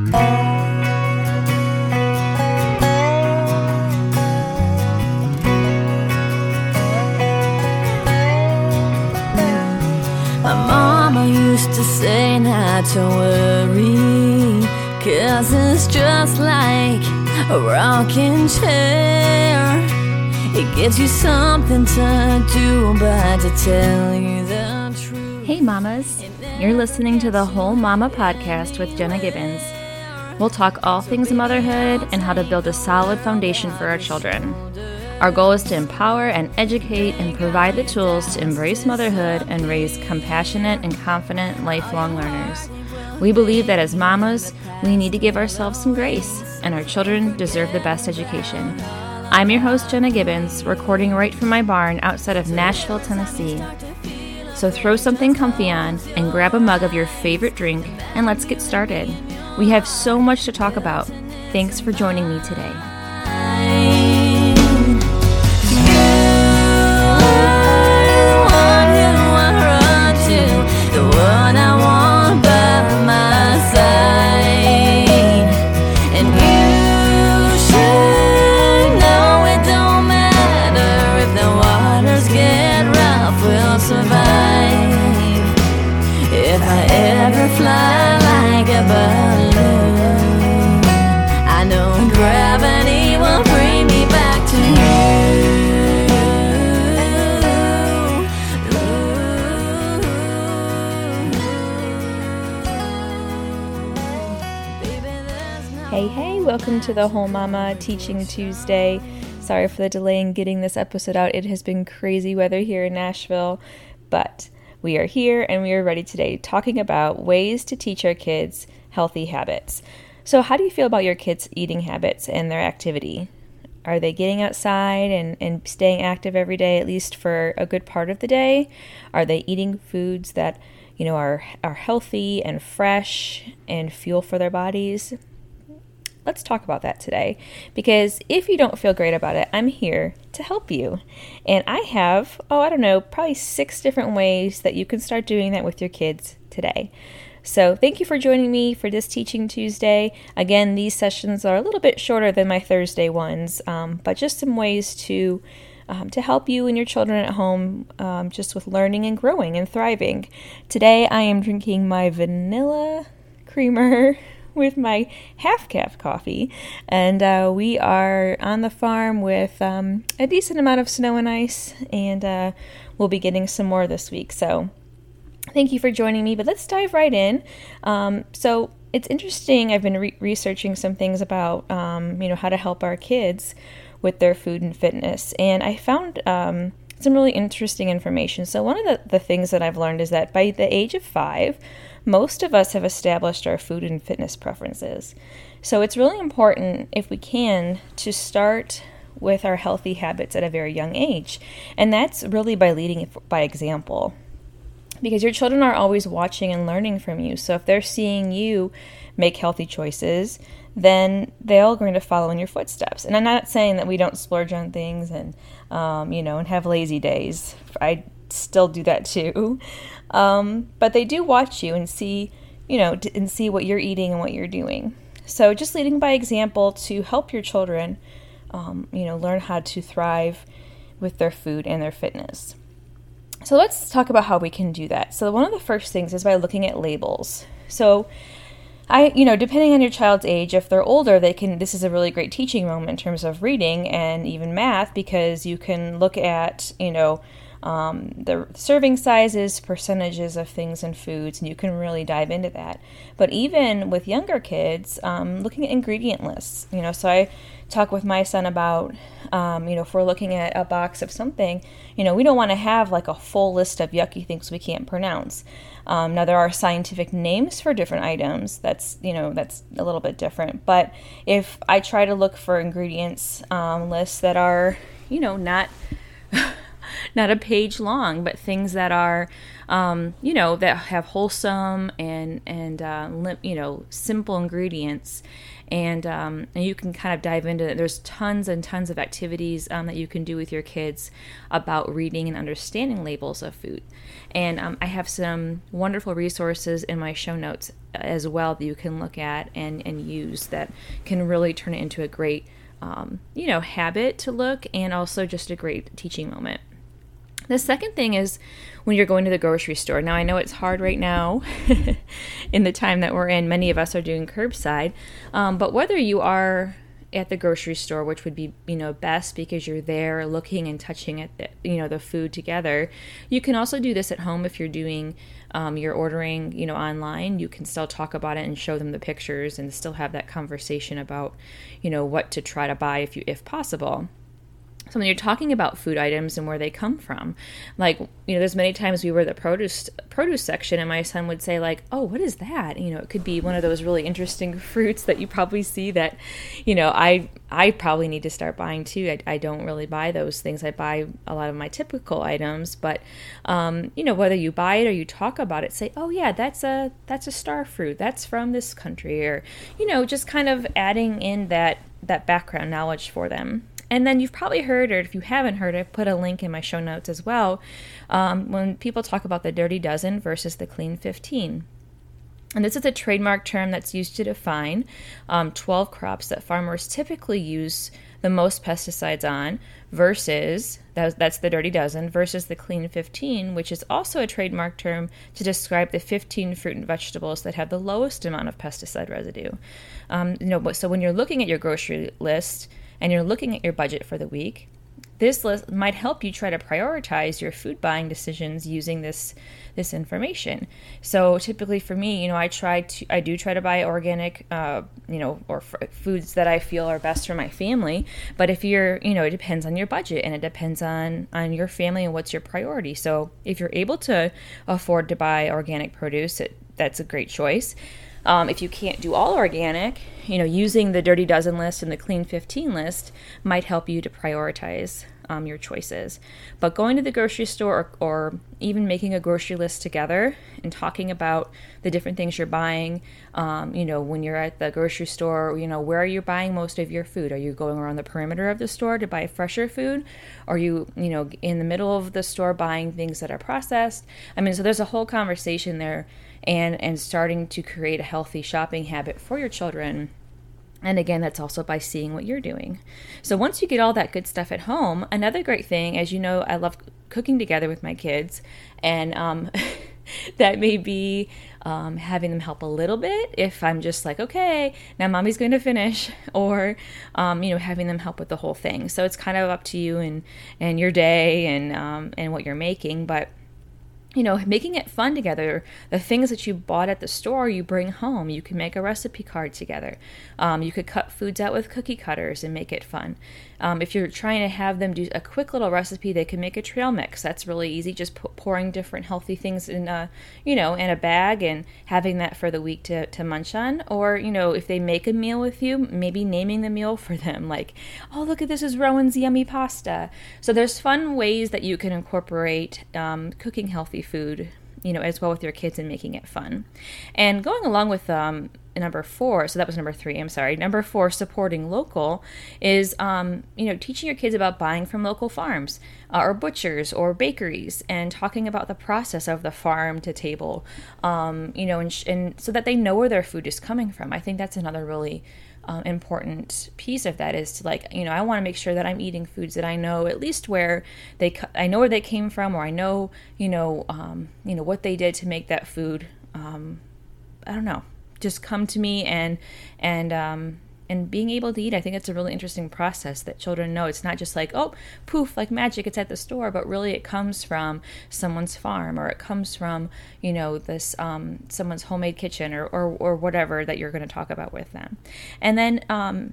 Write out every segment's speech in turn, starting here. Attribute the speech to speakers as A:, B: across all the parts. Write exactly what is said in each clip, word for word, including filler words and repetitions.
A: My mama used to say not to worry, 'cause it's just like a rocking chair. It gives you something to do, but to tell you the truth.
B: Hey mamas, you're listening to the Whole Mama podcast with Jenna Gibbons. We'll talk all things motherhood and how to build a solid foundation for our children. Our goal is to empower and educate and provide the tools to embrace motherhood and raise compassionate and confident lifelong learners. We believe that as mamas, we need to give ourselves some grace, and our children deserve the best education. I'm your host, Jenna Gibbons, recording right from my barn outside of Nashville, Tennessee. So throw something comfy on and grab a mug of your favorite drink, and let's get started. We have so much to talk about. Thanks for joining me today.
A: The one I want by my side, and you should know it don't matter if the waters get rough, we'll survive. If I ever fly like a balloon, I know gravity will bring me back to you.
B: Hey, hey, welcome to the Whole Mama Teaching Tuesday. Sorry for the delay in getting this episode out. It has been crazy weather here in Nashville, but we are here and we are ready today talking about ways to teach our kids healthy habits. So how do you feel about your kids' eating habits and their activity? Are they getting outside and, and staying active every day, at least for a good part of the day? Are they eating foods that, you know, are, are healthy and fresh and fuel for their bodies? Let's talk about that today, because if you don't feel great about it, I'm here to help you. And I have, oh, I don't know, probably six different ways that you can start doing that with your kids today. So thank you for joining me for this Teaching Tuesday. Again, these sessions are a little bit shorter than my Thursday ones, um, but just some ways to um, to help you and your children at home um, just with learning and growing and thriving. Today I am drinking my vanilla creamer with my half-cap coffee, and uh, we are on the farm with um, a decent amount of snow and ice, and uh, we'll be getting some more this week. So thank you for joining me, but let's dive right in. Um, so it's interesting, I've been re- researching some things about um, you know, how to help our kids with their food and fitness, and I found um, some really interesting information. So one of the, the things that I've learned is that by the age of five, most of us have established our food and fitness preferences. So it's really important, if we can, to start with our healthy habits at a very young age. And that's really by leading by example. Because your children are always watching and learning from you. So if they're seeing you make healthy choices, then they're all going to follow in your footsteps. And I'm not saying that we don't splurge on things and, um, you know, and have lazy days. I still do that too. Um, but they do watch you and see, you know, d- and see what you're eating and what you're doing. So just leading by example to help your children, um, you know, learn how to thrive with their food and their fitness. So let's talk about how we can do that. So one of the first things is by looking at labels. So I, you know, depending on your child's age, if they're older, they can, this is a really great teaching moment in terms of reading and even math, because you can look at, you know, Um, the serving sizes, percentages of things and foods, and you can really dive into that. But even with younger kids, um, looking at ingredient lists, you know, so I talk with my son about, um, you know, if we're looking at a box of something, you know, we don't want to have like a full list of yucky things we can't pronounce. Um, now there are scientific names for different items. That's, you know, that's a little bit different. But if I try to look for ingredients um, lists that are, you know, not not a page long, but things that are, um, you know, that have wholesome and, and uh, lim- you know, simple ingredients. And, um, and you can kind of dive into it. There's tons and tons of activities um, that you can do with your kids about reading and understanding labels of food. And um, I have some wonderful resources in my show notes as well that you can look at and, and use that can really turn it into a great, um, you know, habit to look, and also just a great teaching moment. The second thing is when you're going to the grocery store. Now, I know it's hard right now in the time that we're in. Many of us are doing curbside. Um, but whether you are at the grocery store, which would be, you know, best because you're there looking and touching at the, you know, the food together, you can also do this at home if you're doing, um, you're ordering, you know, online. You can still talk about it and show them the pictures and still have that conversation about, you know, what to try to buy if you, if possible. So when you're talking about food items and where they come from, like, you know, there's many times we were at the produce produce section and my son would say like, oh, what is that? You know, it could be one of those really interesting fruits that you probably see that, you know, I I probably need to start buying too. I, I don't really buy those things. I buy a lot of my typical items, but, um, you know, whether you buy it or you talk about it, say, oh yeah, that's a, that's a star fruit. That's from this country, or, you know, just kind of adding in that, that background knowledge for them. And then you've probably heard, or if you haven't heard, I've put a link in my show notes as well, um, when people talk about the Dirty Dozen versus the Clean fifteen. And this is a trademark term that's used to define um, twelve crops that farmers typically use the most pesticides on versus, that, that's the Dirty Dozen, versus the Clean fifteen, which is also a trademark term to describe the fifteen fruit and vegetables that have the lowest amount of pesticide residue. Um, you know, so when you're looking at your grocery list, and you're looking at your budget for the week, this list might help you try to prioritize your food buying decisions using this this information. So typically for me, you know, I try to I do try to buy organic, uh, you know, or f- foods that I feel are best for my family. But if you're, you know, it depends on your budget and it depends on on your family and what's your priority. So if you're able to afford to buy organic produce, it, that's a great choice. Um, if you can't do all organic, you know, using the Dirty Dozen list and the Clean fifteen list might help you to prioritize um, your choices. But going to the grocery store, or, or even making a grocery list together and talking about the different things you're buying, um, you know, when you're at the grocery store, you know, where are you buying most of your food? Are you going around the perimeter of the store to buy fresher food? Are you, you know, in the middle of the store buying things that are processed? I mean, so there's a whole conversation there. And, and starting to create a healthy shopping habit for your children. And again, that's also by seeing what you're doing. So once you get all that good stuff at home, another great thing, as you know, I love cooking together with my kids. And um, that may be um, having them help a little bit if I'm just like, okay, now mommy's going to finish. Or, um, you know, having them help with the whole thing. So it's kind of up to you and, and your day and um, and what you're making. But you know, making it fun together. The things that you bought at the store, you bring home. You can make a recipe card together. Um, you could cut foods out with cookie cutters and make it fun. Um, if you're trying to have them do a quick little recipe, they can make a trail mix. That's really easy. Just p- pouring different healthy things in a, you know, in a bag and having that for the week to, to munch on. Or, you know, if they make a meal with you, maybe naming the meal for them. Like, oh, look at this is Rowan's yummy pasta. So there's fun ways that you can incorporate um, cooking healthy food, you know, as well with your kids and making it fun. And going along with um, number four, so that was number three, I'm sorry. Number four, supporting local, is, um, you know, teaching your kids about buying from local farms uh, or butchers or bakeries and talking about the process of the farm to table, um, you know, and, sh- and so that they know where their food is coming from. I think that's another really Um, important piece of that is to, like, you know, I want to make sure that I'm eating foods that I know at least where they, I know where they came from, or I know, you know, um, you know, what they did to make that food. Um, I don't know, just come to me and, and, um, and being able to eat. I think it's a really interesting process that children know. It's not just like, oh, poof, like magic, it's at the store, but really it comes from someone's farm, or it comes from, you know, this um, someone's homemade kitchen, or, or, or whatever that you're going to talk about with them. And then um,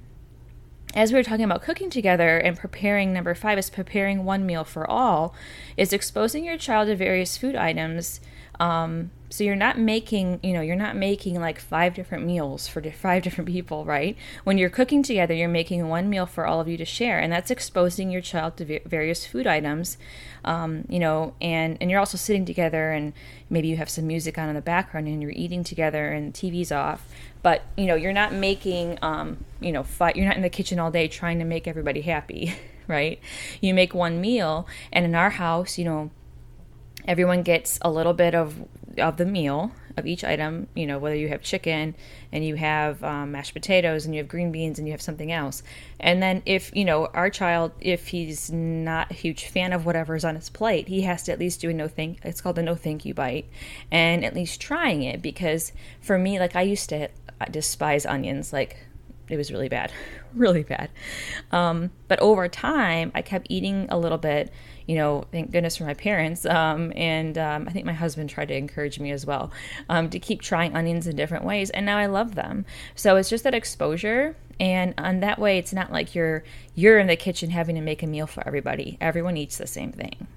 B: as we were talking about cooking together and preparing, number five is preparing one meal for all, is exposing your child to various food items Um, so you're not making, you know, you're not making like five different meals for di- five different people, right? When you're cooking together, you're making one meal for all of you to share, and that's exposing your child to v- various food items, um, you know, and, and you're also sitting together, and maybe you have some music on in the background, and you're eating together, and the T V's off. But, you know, you're not making, um, you know, fi- you're not in the kitchen all day trying to make everybody happy, right? You make one meal, and in our house, you know, everyone gets a little bit of of the meal, of each item, you know, whether you have chicken and you have um, mashed potatoes and you have green beans and you have something else. And then if, you know, our child, if he's not a huge fan of whatever's on his plate, he has to at least do a no thank, it's called a no thank you bite, and at least trying it. Because for me, like I used to despise onions, like it was really bad, really bad. Um, but over time, I kept eating a little bit, you know, thank goodness for my parents. Um, and um, I think my husband tried to encourage me as well um, to keep trying onions in different ways. And now I love them. So it's just that exposure. And on that way, it's not like you're you're in the kitchen having to make a meal for everybody. Everyone eats the same thing.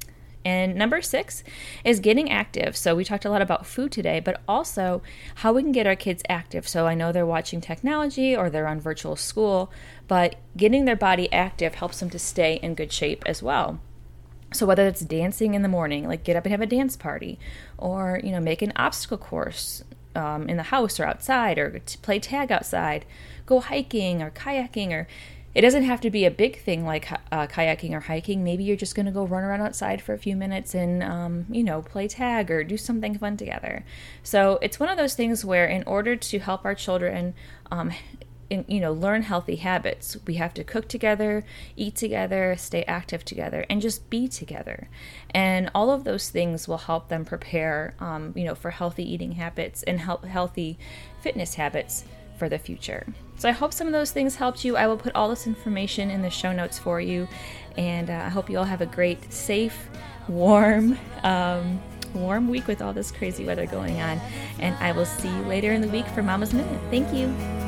B: And number six is getting active. So we talked a lot about food today, but also how we can get our kids active. So I know they're watching technology or they're on virtual school, but getting their body active helps them to stay in good shape as well. So whether it's dancing in the morning, like get up and have a dance party, or, you know, make an obstacle course um, in the house or outside, or to play tag outside, go hiking or kayaking, or it doesn't have to be a big thing like uh, kayaking or hiking. Maybe you're just going to go run around outside for a few minutes and, um, you know, play tag or do something fun together. So it's one of those things where in order to help our children, um, in, you know, learn healthy habits, we have to cook together, eat together, stay active together, and just be together. And all of those things will help them prepare, um, you know, for healthy eating habits and help healthy fitness habits for the future. So I hope some of those things helped you. I will put all this information in the show notes for you. And uh, I hope you all have a great, safe, warm, um, warm week with all this crazy weather going on. And I will see you later in the week for Mama's Minute. Thank you.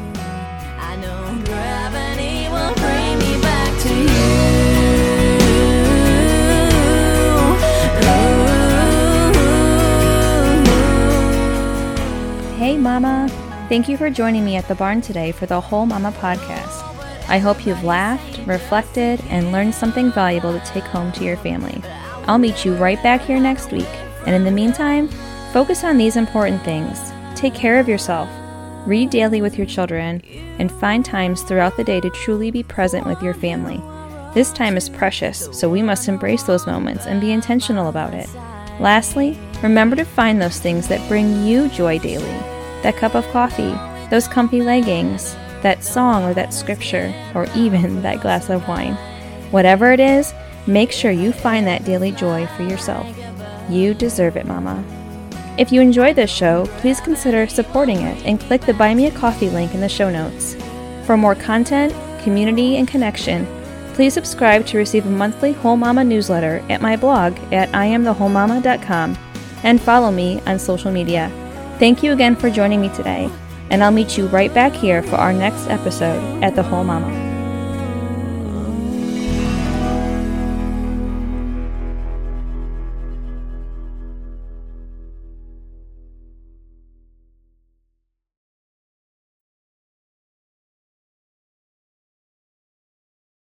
A: I know gravity will bring me back
B: to you. Hey, Mama. Thank you for joining me at the barn today for the Whole Mama podcast. I hope you've laughed, reflected, and learned something valuable to take home to your family. I'll meet you right back here next week. And in the meantime, focus on these important things. Take care of yourself, read daily with your children, and find times throughout the day to truly be present with your family. This time is precious, so we must embrace those moments and be intentional about it. Lastly, remember to find those things that bring you joy daily. That cup of coffee, those comfy leggings, that song or that scripture, or even that glass of wine. Whatever it is, make sure you find that daily joy for yourself. You deserve it, Mama. If you enjoyed this show, please consider supporting it and click the Buy Me a Coffee link in the show notes. For more content, community, and connection, please subscribe to receive a monthly Whole Mama newsletter at my blog at I am the whole mama dot com and follow me on social media. Thank you again for joining me today, and I'll meet you right back here for our next episode at The Whole Mama.